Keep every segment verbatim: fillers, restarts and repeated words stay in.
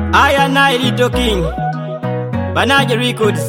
I and I Little King Banaje Records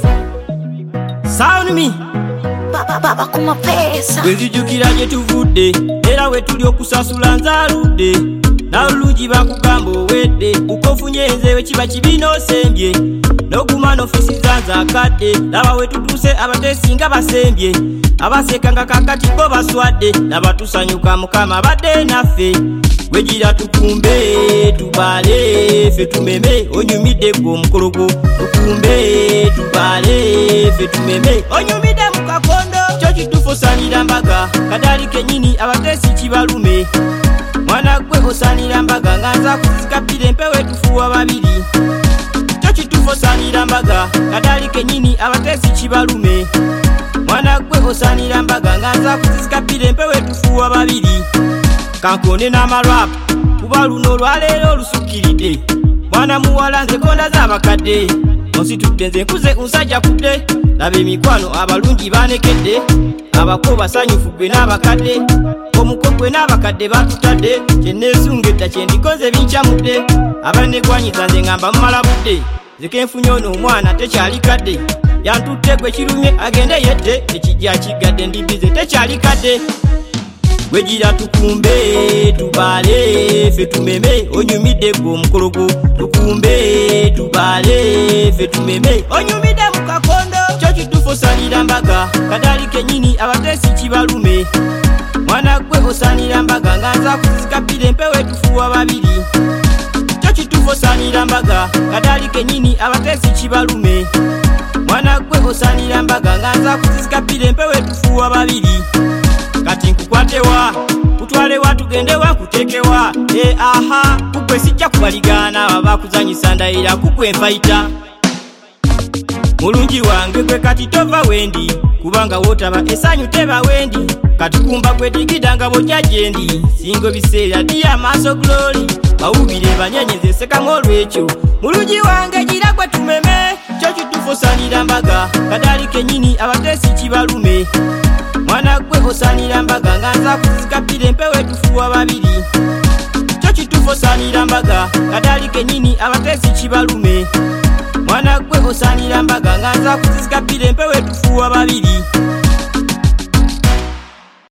Sound me Baba baba kuma pesa Wezijukira je tuvudde era we tuli okusasula nzaludde Nauluji bakugamba owedde ukofunye nzewe kiba kibino sembye Nogumano ofisi zanza kadde laba we tutuse abatesinga basembye Abasekanga kakati ko baswadde laba tusanyuka mukama badde naffe Wejira tukumbe tubale fe tumeme onyumide ko mukologo tukumbe tubale fe tumeme onyumide mukakondo kyo kitufosanira mbaga kadali kenyini abatesi kibalume mwana gwe osanira mbaga nganza kuzikapire mpewe tufuwa babiri kyo kitufosanira mbaga kadali kenyini abatesi kibalume mwana gwe osanira mbaga nganza kuzikapire mpewe tufuwa babiri Kankone na marap kuba luno lwalero lusukiride mwana muwala nze konda z'abakadde Nonsi tutenze nkuze unsajja kudde laba emikwano abalungi banekedde abako basanyufu gwe n'abakadde omuko gwe n'abakadde batutadde kyenneesungedda kyendikoze binkyamudde abanegwanyiza nze ngamba mmala budde zekenfunye ono omwana tekyali kadde yantutte gwe kirumye agende yedde ekijja kigadde ndibize tekyali kadde Wejira tukumbe tubale fe tumeme onyumide ko mukologo tukumbe tubale fe tumeme onyumide mukakondo kyo kitufosanira mbaga kadali kenyini abatesi kibalume mwana gwe osanira mbaga nganza kuzikapire mpewe tufuwa babiri kyo kitufosanira mbaga kadali kenyini abatesi kibalume mwana gwe osanira mbaga nganza kuzikapire mpewe tufuwa babiri Kati nkukwatewa kutwalewa tugendewa kutekewa e aha kukwe sijja kubaligana baba kuzanyisa ndayira kukwe nfaita mulungi wange kwe kati tova wendi kubanga wotaba esanyu teba wendi kati kumba kwe digidanga bojja jendi singo biseera dia maso glory bawubire banyenyeze seka ngolwekyo mulungi wange gira gwe tumeme kyo kitufosanira mbaga kadali kenyini abatesi kibalume Mwana gwe osanira mbaga nganza kuzikapire mpewe tufuwa babiri kyo kitufosanira mbaga kadali kenyini abatesi kibalume mwana gwe osanira mbaga nganza kuzikapire mpewe tufuwa babiri